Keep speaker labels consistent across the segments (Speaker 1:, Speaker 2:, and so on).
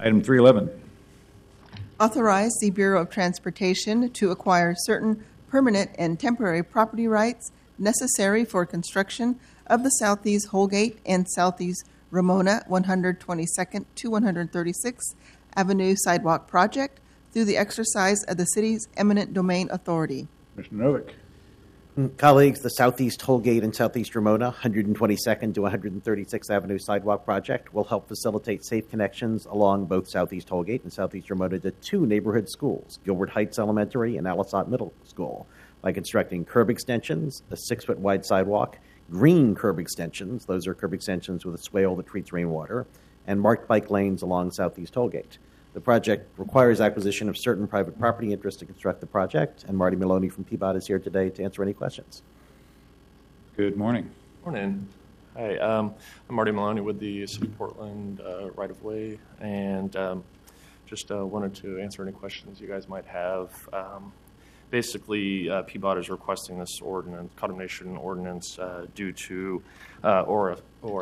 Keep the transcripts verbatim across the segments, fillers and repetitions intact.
Speaker 1: Item three eleven.
Speaker 2: Authorize the Bureau of Transportation to acquire certain permanent and temporary property rights necessary for construction of the Southeast Holgate and Southeast Ramona one hundred twenty-second to one hundred thirty-sixth Avenue Sidewalk Project through the exercise of the city's eminent domain authority.
Speaker 1: Commissioner Novick.
Speaker 3: Colleagues, the Southeast Holgate and Southeast Ramona one hundred twenty-second to one hundred thirty-sixth Avenue Sidewalk Project will help facilitate safe connections along both Southeast Holgate and Southeast Ramona to two neighborhood schools, Gilbert Heights Elementary and Alisant Middle School, by constructing curb extensions, a six-foot wide sidewalk, green curb extensions, those are curb extensions with a swale that treats rainwater, and marked bike lanes along Southeast Holgate. The project requires acquisition of certain private property interests to construct the project, and Marty Maloney from P B O T is here today to answer any questions.
Speaker 1: Good morning.
Speaker 4: Morning. Hi, um, I'm Marty Maloney with the City of Portland uh, right-of-way, and um, just uh, wanted to answer any questions you guys might have. Um, basically, uh, P B O T is requesting this ordinance, condemnation ordinance, uh, due to uh, O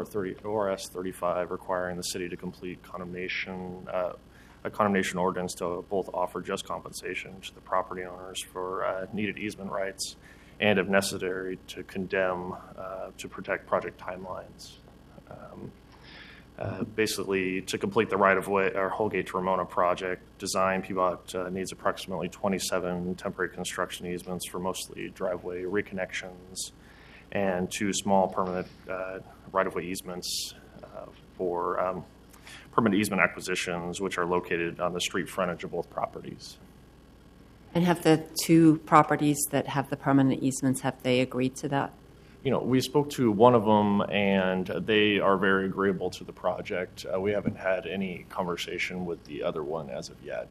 Speaker 4: R S thirty-five requiring the city to complete condemnation uh, a condemnation ordinance to both offer just compensation to the property owners for uh, needed easement rights and, if necessary, to condemn uh, to protect project timelines. Um, uh, basically, to complete the right-of-way or Holgate to Ramona project design, P B O T uh, needs approximately twenty-seven temporary construction easements for mostly driveway reconnections and two small permanent uh, right-of-way easements uh, for um, permanent easement acquisitions, which are located on the street frontage of both properties.
Speaker 5: And have the two properties that have the permanent easements, have they agreed to that?
Speaker 4: You know, we spoke to one of them, and they are very agreeable to the project. Uh, we haven't had any conversation with the other one as of yet.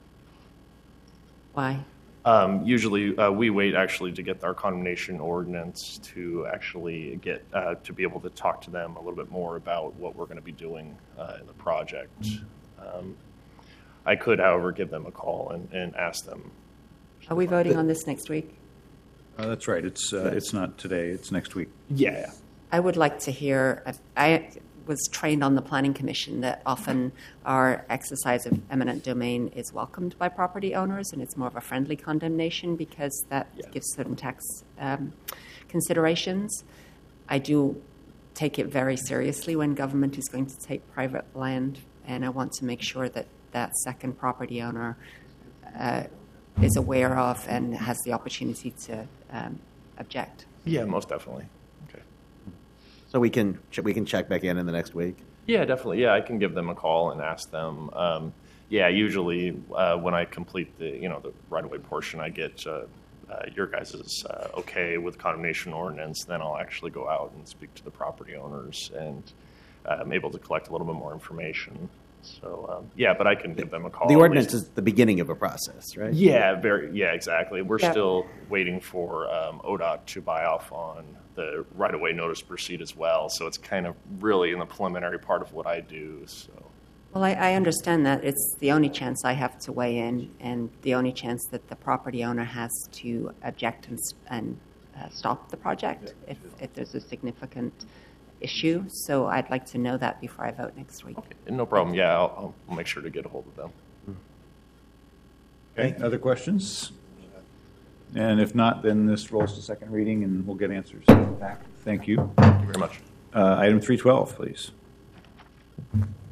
Speaker 5: Why?
Speaker 4: Um, usually, uh, we wait actually to get our condemnation ordinance to actually get uh, to be able to talk to them a little bit more about what we're going to be doing uh, in the project. Um, I could, however, give them a call and, and ask them.
Speaker 5: Are we voting on this next week?
Speaker 1: Uh, that's right. It's uh, it's not today. It's next week.
Speaker 4: Yeah.
Speaker 5: I would like to hear. I was trained on the Planning Commission that often our exercise of eminent domain is welcomed by property owners, and it's more of a friendly condemnation because that yeah. gives certain tax um, considerations. I do take it very seriously when government is going to take private land, and I want to make sure that that second property owner uh, is aware of and has the opportunity to um, object.
Speaker 4: Yeah, most definitely.
Speaker 3: So we can we can check back in in the next week?
Speaker 4: Yeah, definitely. Yeah, I can give them a call and ask them. Um, yeah, usually uh, when I complete the you know the right-of-way portion, I get uh, uh, your guys' uh, okay with condemnation ordinance. Then I'll actually go out and speak to the property owners, and uh, I'm able to collect a little bit more information. So um, yeah, but I can give them a call.
Speaker 3: The ordinance is the beginning of a process, right?
Speaker 4: Yeah, very. Yeah, exactly. We're
Speaker 5: yeah.
Speaker 4: still waiting for um, O D O T to buy off on the right-of-way notice to proceed as well. So it's kind of really in the preliminary part of what I do. So.
Speaker 5: Well, I, I understand that. It's the only chance I have to weigh in, and the only chance that the property owner has to object and, and uh, stop the project yeah. if, if there's a significant issue. So I'd like to know that before I vote next week.
Speaker 4: Okay, no problem. Yeah, I'll, I'll make sure to get a hold of them.
Speaker 1: Okay, other questions? And if not, then this rolls to second reading, and we'll get answers back. Thank you.
Speaker 4: Thank you very much.
Speaker 1: Uh, item three twelve, please.